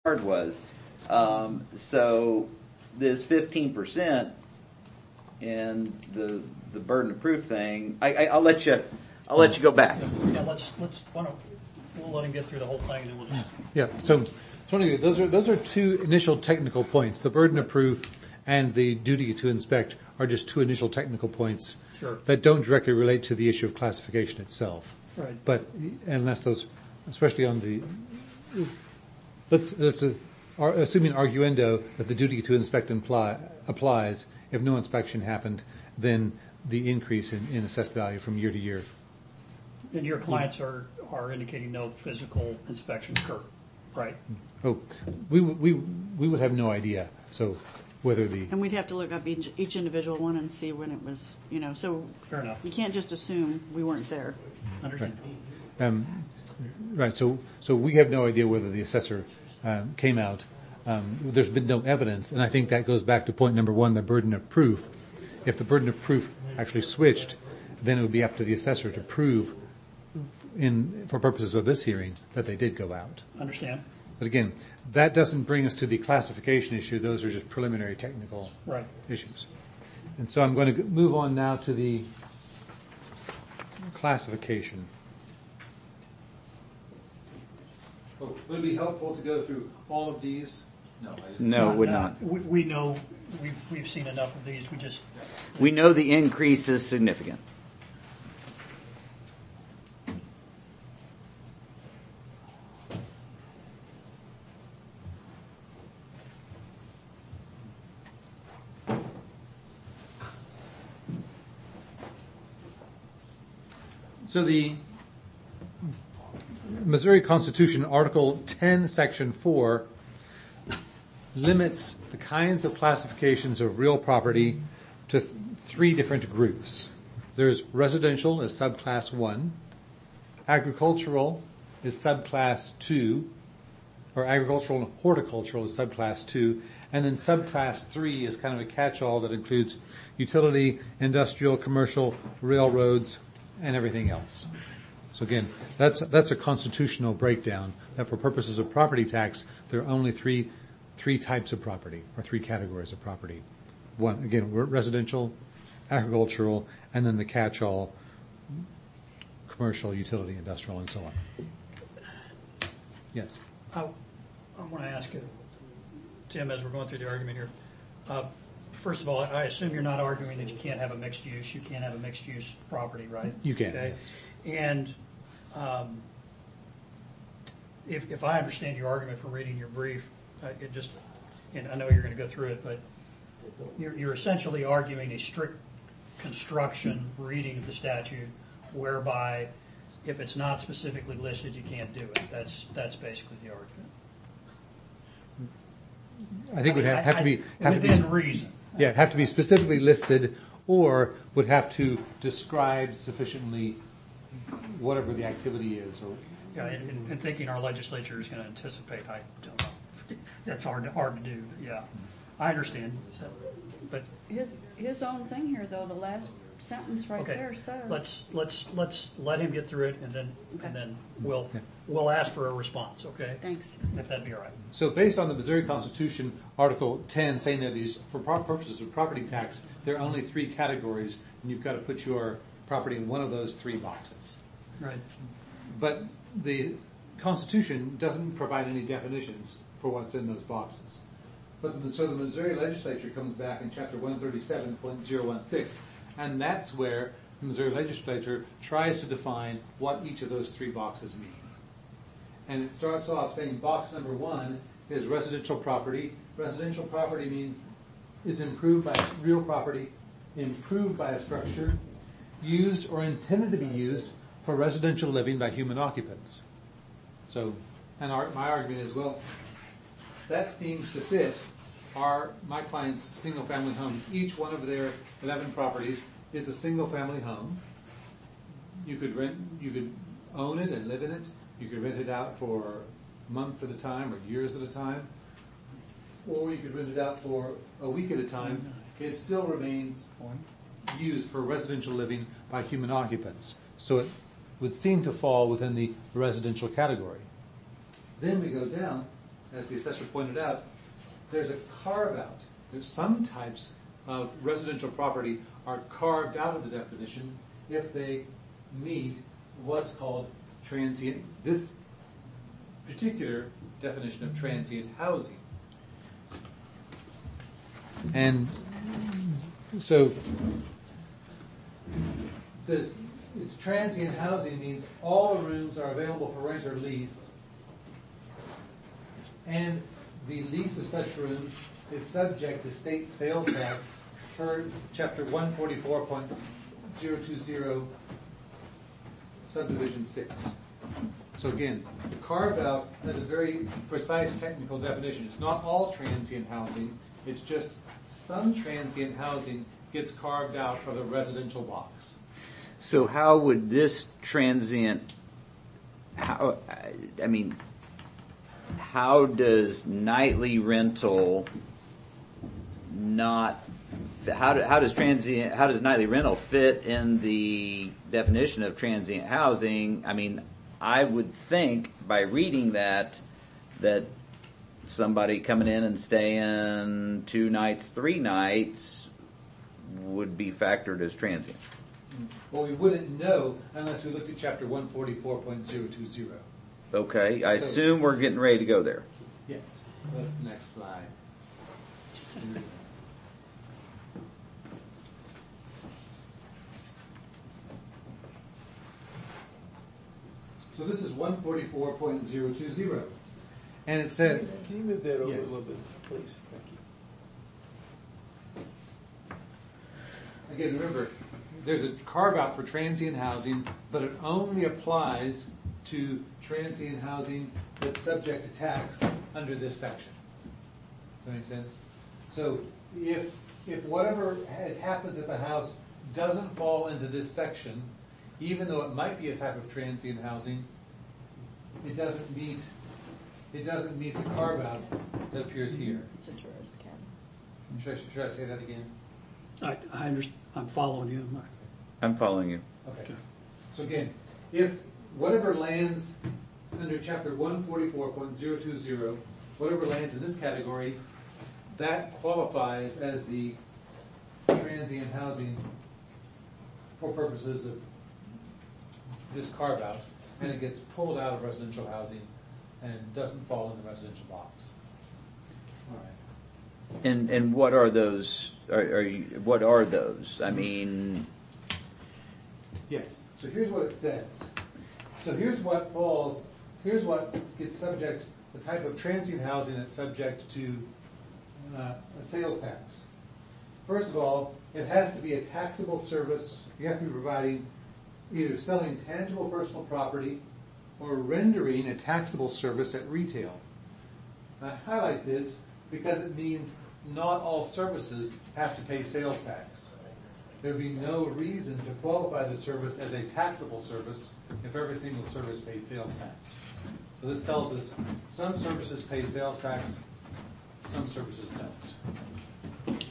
yard was. So this 15% and the burden of proof thing, I'll let you go back. Yeah, we'll let him get through the whole thing, and then we'll just. Yeah. So those are two initial technical points. The burden of proof and the duty to inspect are just two initial technical points. Sure. That don't directly relate to the issue of classification itself. Right. But unless those, especially on the, assuming arguendo that the duty to inspect applies, if no inspection happened, then the increase in assessed value from year to year. And your clients are indicating no physical inspection occurred, right? Oh, we would have no idea. So whether and we'd have to look up each individual one and see when it was, so fair enough. You can't just assume we weren't there. Understand. Right. So we have no idea whether the assessor came out. There's been no evidence, and I think that goes back to point number one, the burden of proof. If the burden of proof actually switched, then it would be up to the assessor to prove, for purposes of this hearing, that they did go out. Understand. But again, that doesn't bring us to the classification issue. Those are just preliminary technical issues. And so I'm going to move on now to the classification. Oh, would it be helpful to go through all of these? No, it would not. We know, we've seen enough of these. We know the increase is significant. So the Missouri Constitution, Article 10, Section 4, limits the kinds of classifications of real property to three different groups. There's residential as subclass 1, agricultural is subclass 2, or agricultural and horticultural is subclass 2, and then subclass 3 is kind of a catch-all that includes utility, industrial, commercial, railroads, and everything else. So again, that's a constitutional breakdown that for purposes of property tax, there are only three types of property, or three categories of property. One, again, residential, agricultural, and then the catch-all, commercial, utility, industrial, and so on. Yes? I want to ask you, Tim, as we're going through the argument here, first of all, I assume you're not arguing that you can't have a mixed use. You can't have a mixed use property, right? You can. Okay. Yes. And if I understand your argument from reading your brief, and I know you're going to go through it, but you're essentially arguing a strict construction reading of the statute, whereby if it's not specifically listed, you can't do it. That's basically the argument. I think it would have to be within reason. Yeah, have to be specifically listed, or would have to describe sufficiently whatever the activity is. Or yeah, and thinking our legislature is going to anticipate, I don't know. That's hard to do. Yeah, I understand. So, but his own thing here, though, the last sentence there says. Let's let him get through it, and then we'll ask for a response. Okay. Thanks. If that'd be all right. So, based on the Missouri Constitution, Article 10, saying that these for purposes of property tax, there are only three categories, and you've got to put your property in one of those three boxes. Right. But the Constitution doesn't provide any definitions for what's in those boxes. So the Missouri legislature comes back in Chapter 137.016, and that's where the Missouri legislature tries to define what each of those three boxes mean. And it starts off saying box number 1 is residential property. Residential property means it's improved by real property, improved by a structure, used or intended to be used for residential living by human occupants. So, and my argument is, well, that seems to fit my clients' single-family homes. Each one of their 11 properties is a single-family home. You could own it and live in it. You could rent it out for months at a time or years at a time. Or you could rent it out for a week at a time. It still remains used for residential living by human occupants. So it would seem to fall within the residential category. Then we go down as the assessor pointed out, there's a carve-out. There's some types of residential property are carved out of the definition if they meet what's called transient, this particular definition of transient housing. And so it says it's transient housing means all the rooms are available for rent or lease, and the lease of such rooms is subject to state sales tax per chapter 144.020 subdivision 6. So again, carved out has a very precise technical definition. It's not all transient housing, it's just some transient housing gets carved out of the residential box. So how would this transient, how does nightly rental not, how does nightly rental fit in the definition of transient housing? I mean, I would think by reading that somebody coming in and staying 2 nights, 3 nights would be factored as transient. Well, we wouldn't know unless we looked at chapter 144.020. Okay, I assume we're getting ready to go there. Yes. That's the next slide. So this is 144.020. And it said... Can you move that over Yes. a little bit, please? Thank you. Again, remember, there's a carve-out for transient housing, but it only applies to transient housing that's subject to tax under this section. Does that make sense? So if whatever happens at the house doesn't fall into this section, even though it might be a type of transient housing, it doesn't meet the carve-out that appears here. It's a tourist cabin. Should I say that again? I understand. I'm following you. I'm following you. Okay. So again, if whatever lands under chapter 144.020, whatever lands in this category, that qualifies as the transient housing for purposes of this carve-out, and it gets pulled out of residential housing and doesn't fall in the residential box. All right. And what are those? What are those? I mean, Yes. So here's what it says. So here's what gets subject, the type of transient housing that's subject to a sales tax. First of all, it has to be a taxable service. You have to be providing either selling tangible personal property or rendering a taxable service at retail. I highlight this because it means not all services have to pay sales tax. There would be no reason to qualify the service as a taxable service if every single service paid sales tax. So this tells us some services pay sales tax, some services don't.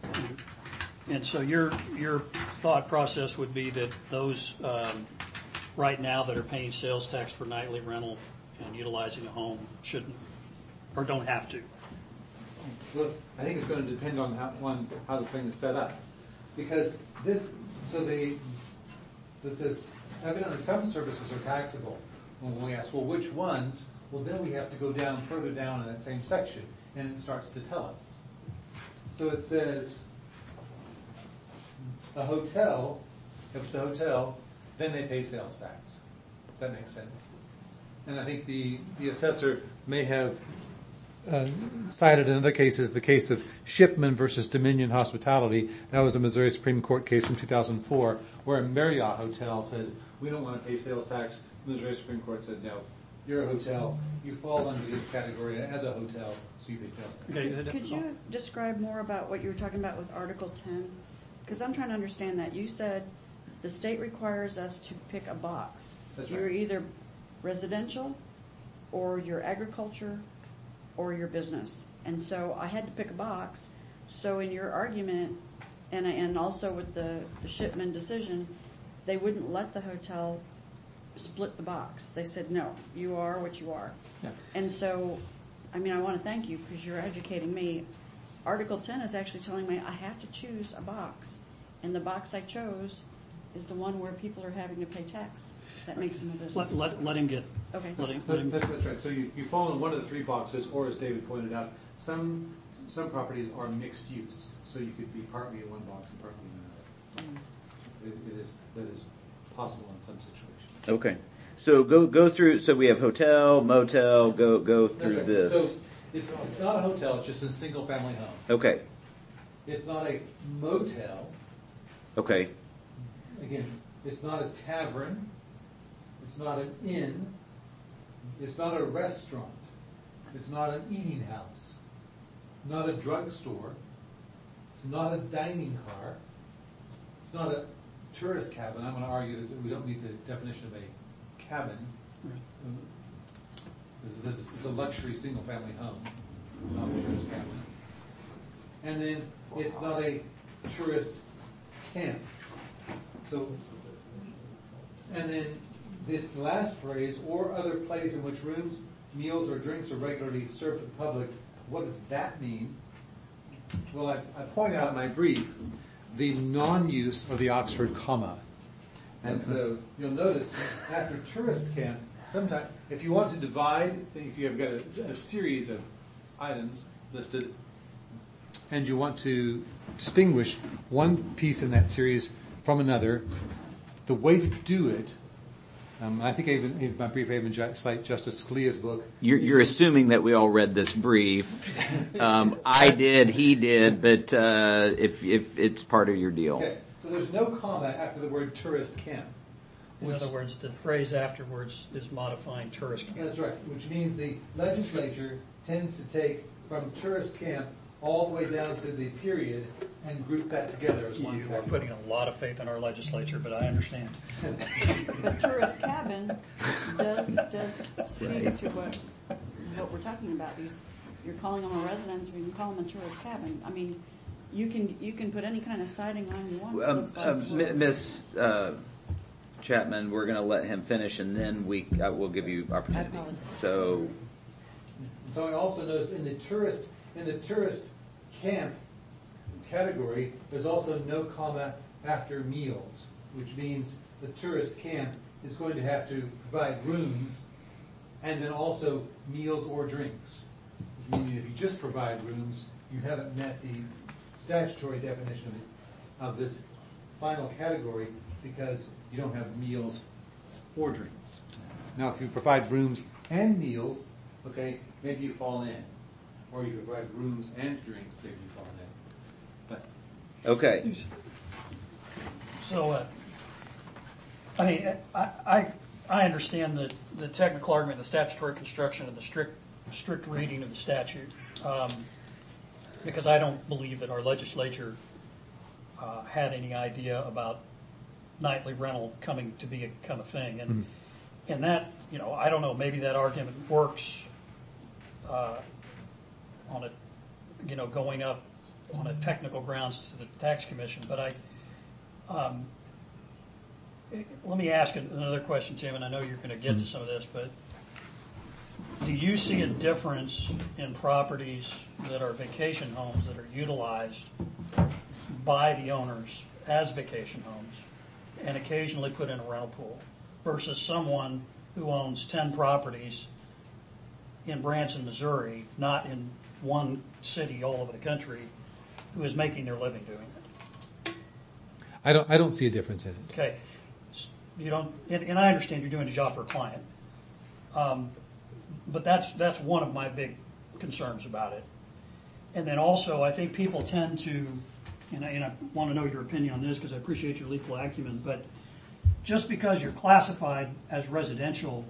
And so your thought process would be that those right now that are paying sales tax for nightly rental and utilizing a home shouldn't or don't have to. Well, I think it's going to depend on how the thing is set up, because it says evidently some services are taxable. When we ask, well, which ones? Well, then we have to go down further down in that same section, and it starts to tell us. So it says a hotel. If it's a hotel, then they pay sales tax. That makes sense. And I think the assessor may have cited in other cases the case of Shipman versus Dominion Hospitality. That was a Missouri Supreme Court case from 2004 where a Marriott hotel said, we don't want to pay sales tax. The Missouri Supreme Court said, no, you're a hotel. You fall under this category as a hotel, so you pay sales tax. Okay. Could you describe more about what you were talking about with Article 10? Because I'm trying to understand that. You said the state requires us to pick a box. That's right. You're either residential or you're agriculture or your business. And so I had to pick a box. So in your argument, and also with the Shipman decision, they wouldn't let the hotel split the box. They said, no, you are what you are. Yeah. And so I mean, I want to thank you because you're educating me. Article 10 is actually telling me I have to choose a box. And the box I chose is the one where people are having to pay tax. That makes them a business. Let him get. Okay. Let him. That's right. So you fall in one of the three boxes, or as David pointed out, some properties are mixed use. So you could be partly in one box and partly in another. That is possible in some situations. Okay. So go through. So we have hotel, motel. Go through Right. this. So it's not a hotel. It's just a single family home. Okay. It's not a motel. Okay. Again, it's not a tavern. It's not an inn. It's not a restaurant. It's not an eating house. Not a drugstore. It's not a dining car. It's not a tourist cabin. I'm going to argue that we don't need the definition of a cabin. It's a luxury single-family home, not a tourist cabin. And then it's not a tourist camp. So, and then this last phrase, or other place in which rooms, meals, or drinks are regularly served to the public, what does that mean? Well, I point out in my brief the non-use of the Oxford comma. And so you'll notice after tourist camp, sometimes if you want to divide, if you have got a series of items listed, and you want to distinguish one piece in that series from another, the way to do it, I think in my brief I even cite Justice Scalia's book. You're assuming that we all read this brief. I did, he did, but if it's part of your deal. Okay, so there's no comma after the word tourist camp. In other words, the phrase afterwards is modifying tourist camp. That's right, which means the legislature tends to take from tourist camp all the way down to the period and group that together as one You are category. putting a lot of faith in our legislature, but I understand. But tourist cabin does speak to what we're talking about. You're calling them a residence, we can call them a tourist cabin. I mean, you can put any kind of siding on you want. Miss Chapman, we're going to let him finish, and then we'll give you opportunity. apologize. So I also notice in the tourist camp category, there's also no comma after meals, which means the tourist camp is going to have to provide rooms and then also meals or drinks. Which means if you just provide rooms, you haven't met the statutory definition of this final category because you don't have meals or drinks. Now, if you provide rooms and meals, okay, maybe you fall in. Or you provide rooms and drinks, maybe you fall in. But okay. So, I mean, I understand the technical argument, the statutory construction, and the strict reading of the statute, because I don't believe that our legislature had any idea about nightly rental coming to become a thing, and that, I don't know, maybe that argument works on a, going up on a technical grounds to the tax commission, but let me ask another question, Tim, and I know you're going to get to some of this, but do you see a difference in properties that are vacation homes that are utilized by the owners as vacation homes and occasionally put in a rental pool versus someone who owns 10 properties in Branson, Missouri, not in one city all over the country, who is making their living doing it? I don't see a difference in it. Okay. You don't, and I understand you're doing a job for a client, but that's one of my big concerns about it. And then also, I think people tend to, and I want to know your opinion on this because I appreciate your legal acumen, but just because you're classified as residential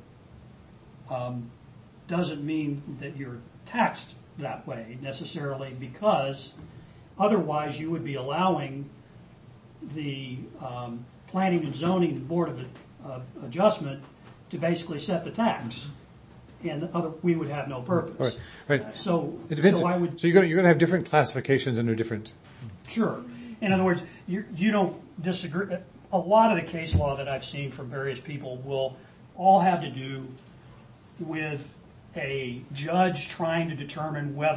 doesn't mean that you're taxed that way necessarily, because otherwise you would be allowing the Planning and Zoning Board of Adjustment to basically set the tax, and we would have no purpose. Right. So It depends. So I would. So you're going to have different classifications under different. Sure. In other words, you don't disagree. A lot of the case law that I've seen from various people will all have to do with a judge trying to determine whether